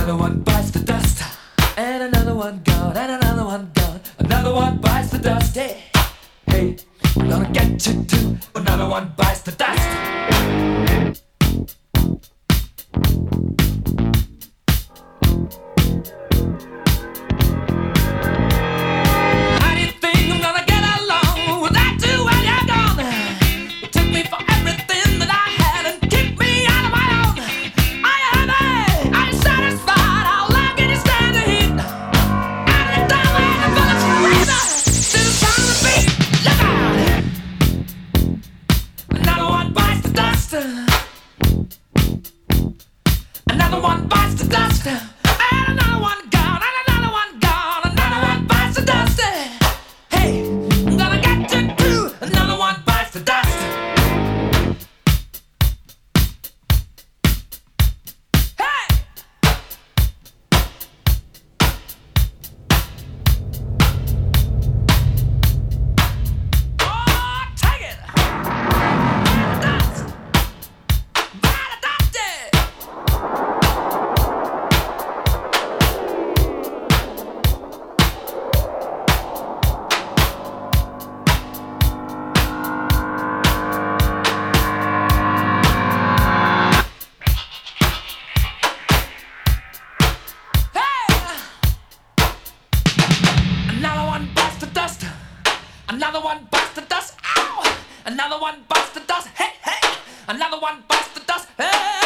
Another one bites the dust, and another one gone, and another one gone. Another one bites the dust. Hey, hey, I'm gonna get you too. Another one bites the dust. How do you think I'm gonna get along without you when you're gone? You took me for everything that I had and kicked me out of my own. Are you happy? Are you satisfied? How long can you stand the heat? Out of the time when the bullets razor to the sound of the beat. Look out! Another one bites the dust. Another one bites the dust. And another one gone. And another one gone. Another one bites the dust. Hey, I'm gonna get you too. Another one bites the dust. Hey! Oh, take it! Dust! Bite the dust! Another one bites the dust. Another one bites the dust. Ow! Another one bites the dust. Hey, hey! Another one bites the dust. Hey!